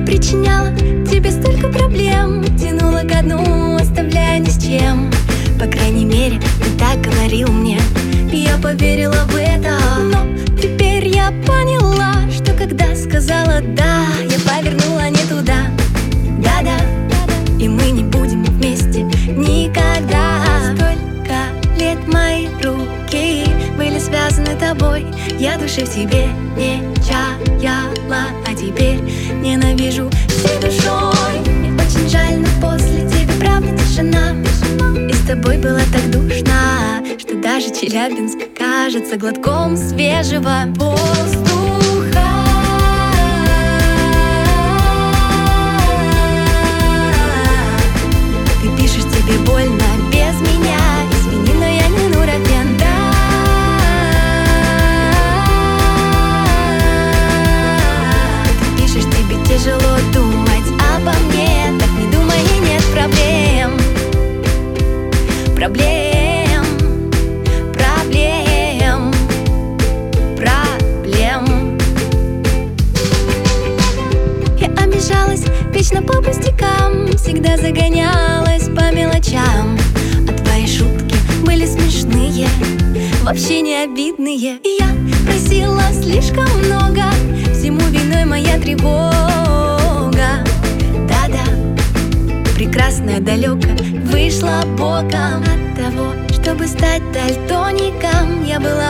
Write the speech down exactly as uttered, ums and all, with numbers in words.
причиняла тебе столько проблем, тянула ко дну, оставляя ни с чем. По крайней мере, ты так говорил мне, и я поверила в это. Но теперь я поняла, что когда сказала «да», я повернула не туда. Да-да, и мы не будем вместе никогда. Столько лет мои руки были связаны тобой, я души в тебе не чаяла, а теперь ненавижу всей душой. Мне очень жаль, но после тебя правда тишина, и с тобой было так душно, что даже Челябинск кажется глотком свежего воздуха. Ты пишешь, тебе больно без меня, извини, но я не Нурофен. Да, ты пишешь, тебе тяжело думать обо мне, так не думай, и нет проблем. Проблем, проблем, проблем. Я обижалась вечно по пустякам, всегда загонялась по мелочам, а твои шутки были смешные, вообще не обидные. И я просила слишком много, всему виной моя тревога. Да-да, прекрасная далеко вышла боком от того, чтобы стать дальтоником. Я была